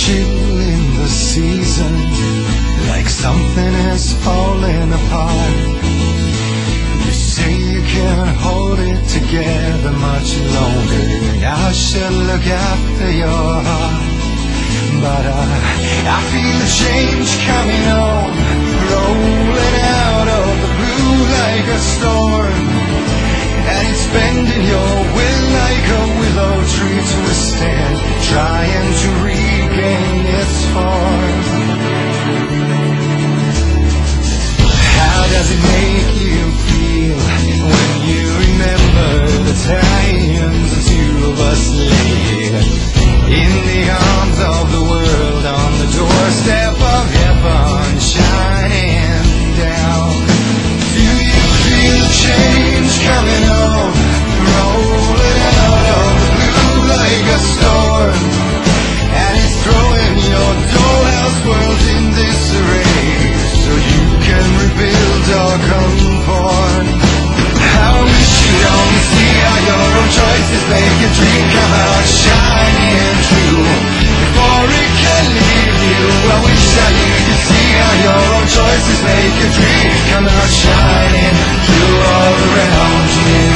chill in the season, like something is falling apart. You say you can't hold it together much longer, I should look after your heart. But I feel a change coming on, rolling out of the blue like a storm, and it's bending your will like a willow tree twisted, trying to regain its form. How does it make you feel when you remember the times the two of us lay in the arms of the world, on the doorstep of heaven shining down? Do you feel change coming on, rolling out of the blue like a storm, and it's throwing your dollhouse world in disarray, so you can rebuild or conform? I wish you'd only see how your own choices make your dream come out shining true before it can leave you. I wish that you could see how your own choices make your dream come out shining true all around you.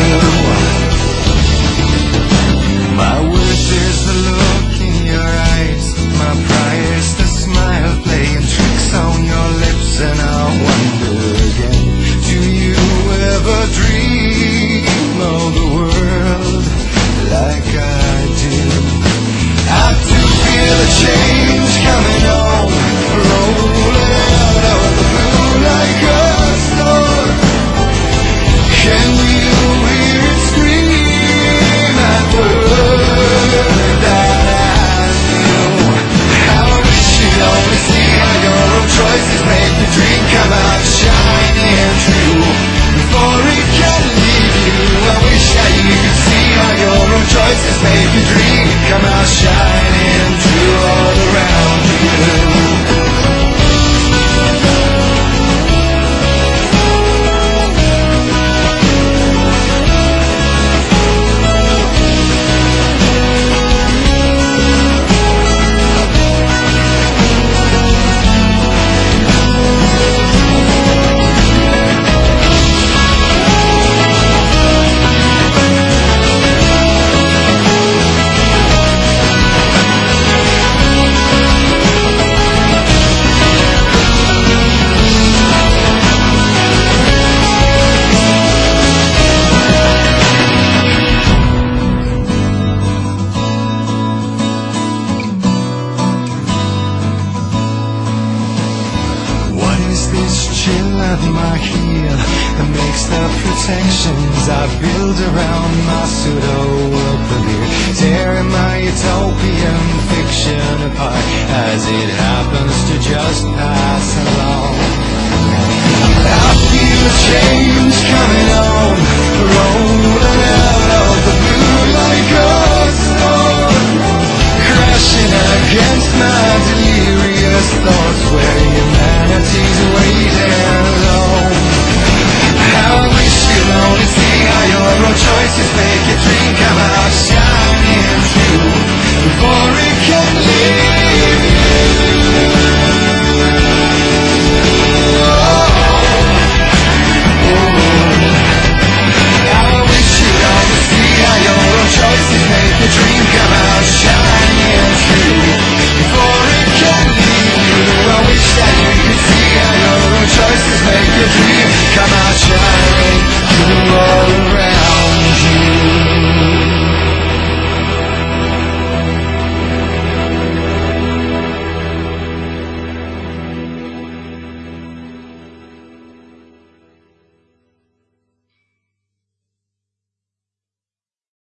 My worth is the look in your eyes, my price the smile playing tricks on your lips, and I wonder again, do you ever dream of the world like I do? I do feel a change coming on, rolling out of the blue like a storm. Can you hear it scream at the word that I knew? I wish you'd only see how your own choices make the dream come out shining true before it can leave you. I wish that you could see how your own choices make your dream come out shining true all around you. My heel that makes the protections I build around my pseudo-world clear, tearing my utopian fiction apart as it happens to just pass along. I feel a change coming on, rolling out of the blue like a storm, crashing against my delirious thoughts where humanity's waiting alone. I wish you'd only see how your own choices make your dream come out shining true before it can leave you. I wish you'd only see how your own choices make your dream come out shining true before it can leave you. I wish that you could see how your own choices make your dream